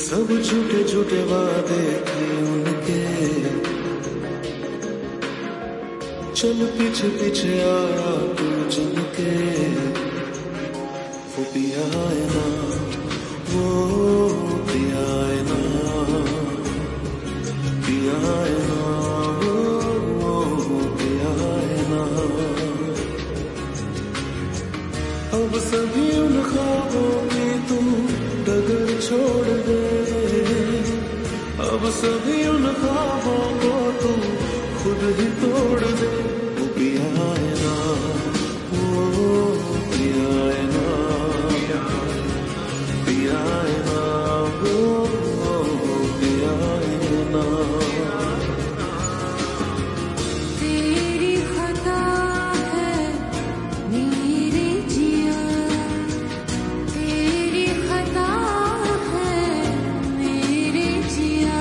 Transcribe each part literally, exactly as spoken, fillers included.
सब झूठे झूठे वादे थे उनके, चल पीछे पीछे आया तू चल के। वो पिया है ना, वो पिया है ना, पिया है ना, वो पिया है ना। अब सभी उन ख्वाबों की तू डगर छोड़ दे, अब सभी उन ख्वाबों को तू खुद ही तोड़ दे। वो पिया है ना, वो पिया है ना, पिया है ना, वो पिया है ना। तेरी खता है मेरे जिया, तेरी खता है मेरे जिया।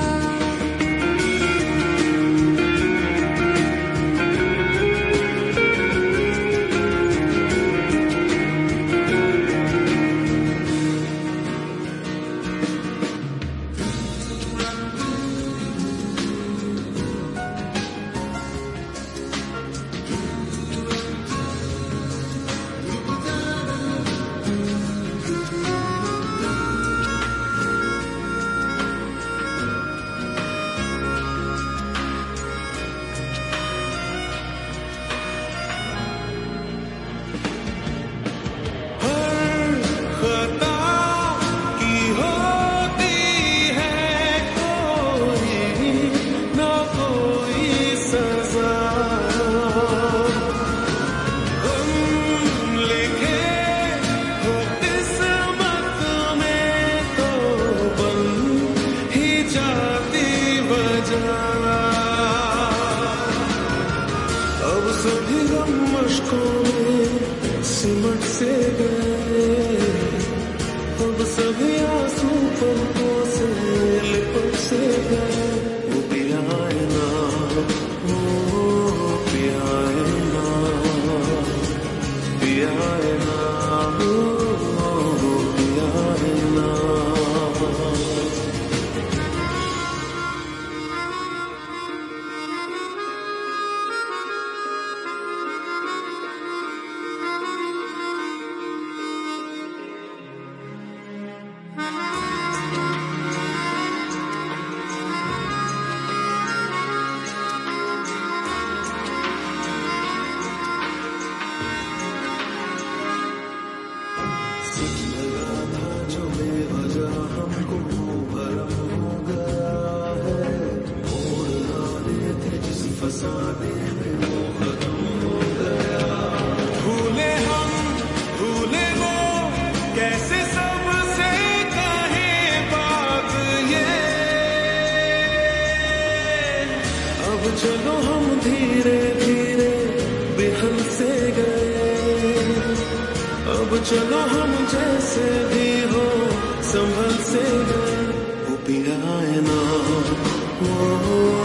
अब सभी गम मशकों में सिमट से गए, अब सभी आंसू पलकों से लिपट से गए। वो पिया है ना, वो पिया है ना, पिया है ना, वो पिया है ना। भूले हम भूले वो कैसे सबसे कहे बात ये। अब चलो हम धीरे धीरे बिहल से गए, अब चलो हम जैसे भी हो संभल से गए। वो पिया है ना, वो